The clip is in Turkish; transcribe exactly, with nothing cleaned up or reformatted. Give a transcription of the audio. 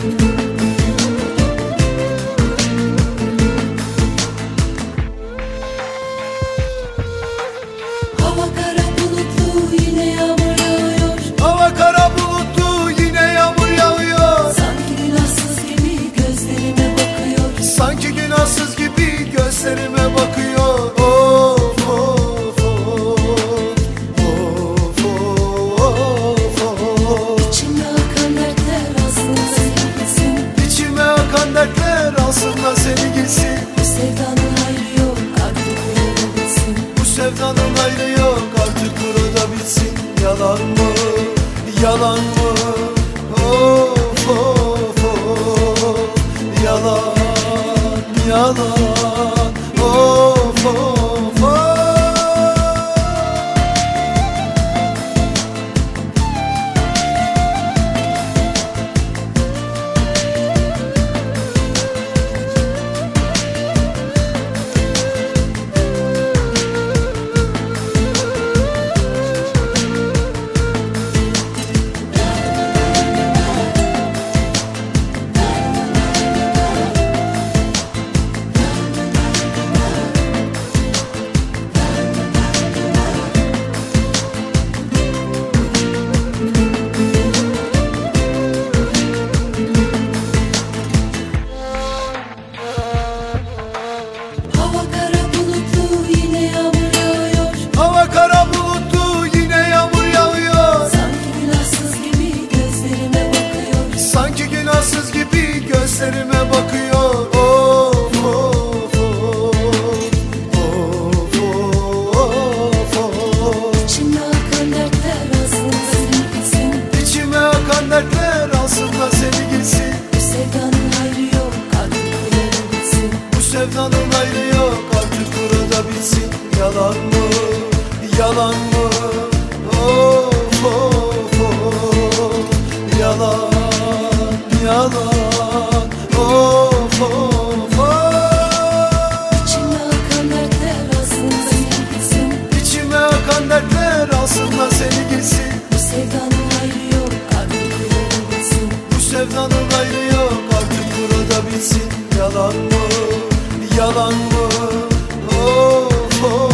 Hava kara bulutlu yine yağmur yağıyor. Hava kara bulutlu yine yağmur yağıyor. Sanki günahsız gibi gözlerime bakıyor. Sanki günahsız gibi gözlerime bakıyor. Of of of, of of of. İçime akan dertler aslında seni gitsin. İçime akan dertler aslında seni gitsin. Bu sevdanın hayrı yok artık burada bitsin. Bu sevdanın ayrı yok artık burada bitsin. Yalan mı, yalan mı? Of of of. Yalan, yalan. Of of of. Hava kara bulutlu yine yağmur yağıyor. Hava kara bulutlu yine yağmur yağıyor. Sanki günahsız gibi gözlerime bakıyor. Sanki günahsız gibi gözlerime bakıyor. Of of of, of of of. İçime akan dertler aslında seni gitsin. İçime akan dertler aslında seni gitsin. Bu sevdanın hayrı yok artık burada bitsin. Bu sevdanın ayrı yok artık burada bitsin. Yalan mı, yalan mı? Of of of. Yalan, yalan. Of of of. İçime akan dertler aslında seni gitsin. İçime akan dertler aslında seni gitsin. Bu sevdanın hayrı yok artık burada bitsin. Bu sevdanın ayrı yok artık burada bitsin. Yalan mı, yalan mı? Of of